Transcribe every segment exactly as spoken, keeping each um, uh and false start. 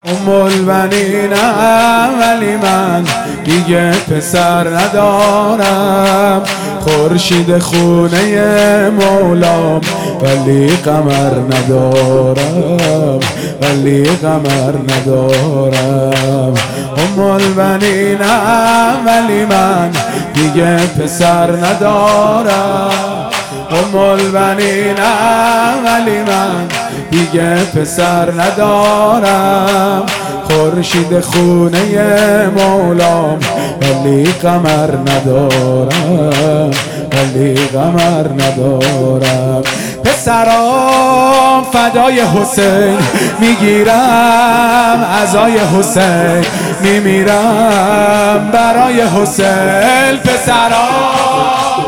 ام البنینم ولی من دیگه پسر ندارم، خورشید خونه مولام ولی قمر ندارم، ولی قمر ندارم. ام البنینم ولی من دیگه پسر ندارم، ام البنینم ولی من دیگه پسر ندارم، خورشید خونه مولام ولی قمر ندارم، ولی قمر ندارم. پسرام فدای حسین میگیرم، عزای حسین میمیرم برای حسین. پسرام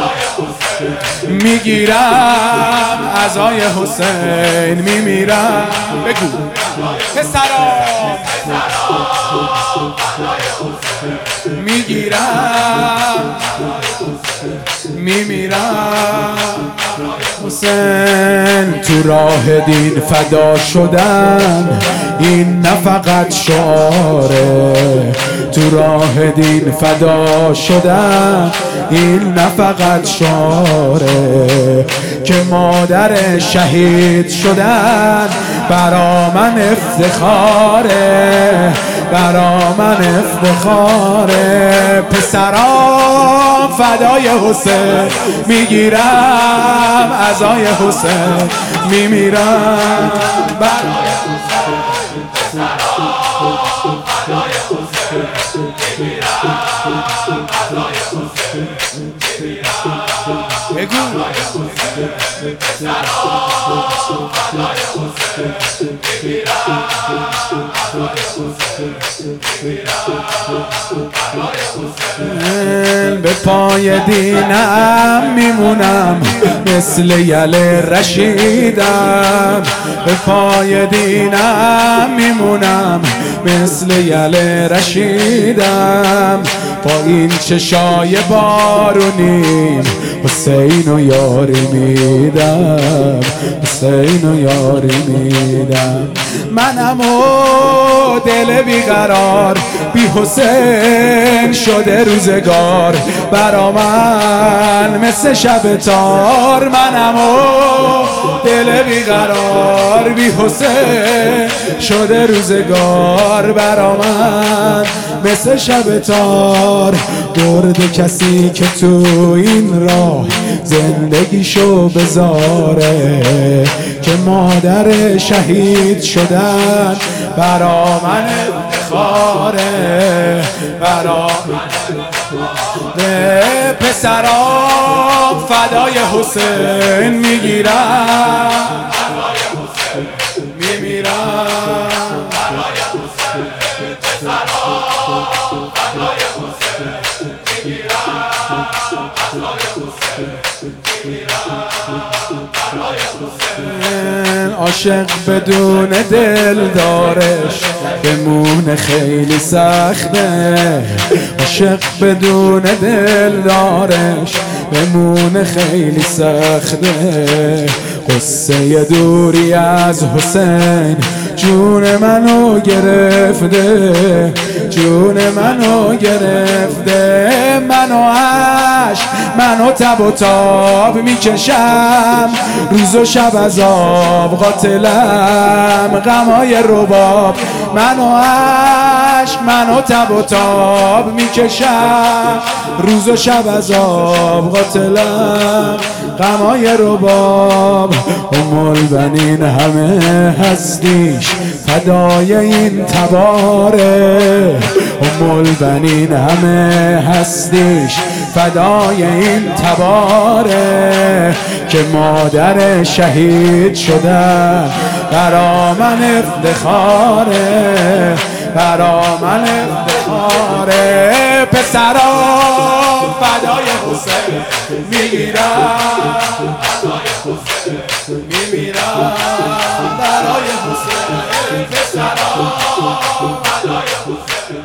میگیرم، عزای حسین میمیرم. بگو پسرام میگیرم، میمیرم. حسین تو راه دین فدا شدن این نه فقط شعاره، تو راه دین فدا شدن این نه فقط شعاره، که مادر شهید شدن برا من افتخاره، برا من افتخاره. پسرام فدای حسین میگیرم، عزای حسین میمیرم برای حسین. پسرام فدای حسین میمیرم، عزای حسین میمیرم. بگو پسرام فدای حسین میمیرم، عزای حسین میمیرم. به پای دینم میمونم مثل یل رشیدم، به پای دینم میمونم مثل یل رشیدم. با این چشای بارونیم حسین و یاری میدم، حسین و یاری میدم. منم و دل بیقرار بی حسین شده روزگار برا من مثل شب تار. منم و دل بیقرار بی حسین شده روزگار برا من مثل شب تار. درد کسی که تو این راه زندگیشو بذاره، که مادر شهید شدن برا من افتخاره، برا من افتخاره. پسرام فدای حسین میگیرم، برای حسین میمیرم برای حسین. پسرام فدای حسین میگیرم، برای حسین میمیرم برای حسین. عاشق بدون دل دارش بمونه خیلی سخته، عاشق بدون دل دارش بمونه خیلی سخته. قصه دوری از حسین جون منو گرفته، جون منو گرفته. منو عشق منو تب و تاب میکشم، روز و شب عذاب قاتلم غمای رباب. منو عشق منو تب و تاب میکشم، روز و شب عذاب قاتلم غمای رباب. ام البنین همه هستیش فدای این تباره، ام البنین همه هستیش فدای این تباره، که مادر شهید شدن برا من افتخاره، برا من افتخاره. پسرام فدای حسین میگیرم، برای حسین میمیرم برای حسین. پسرام فدای حسین